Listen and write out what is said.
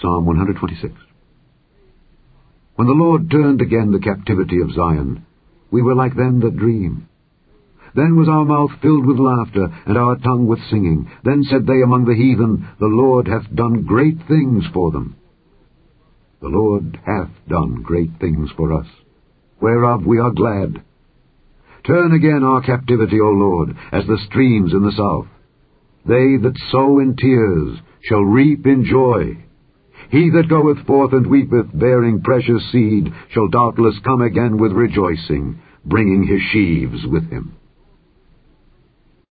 Psalm 126. When the Lord turned again the captivity of Zion, we were like them that dream. Then was our mouth filled with laughter, and our tongue with singing. Then said they among the heathen, The Lord hath done great things for them. The Lord hath done great things for us, whereof we are glad. Turn again our captivity, O Lord, as the streams in the south. They that sow in tears shall reap in joy. He that goeth forth and weepeth, bearing precious seed, shall doubtless come again with rejoicing, bringing his sheaves with him.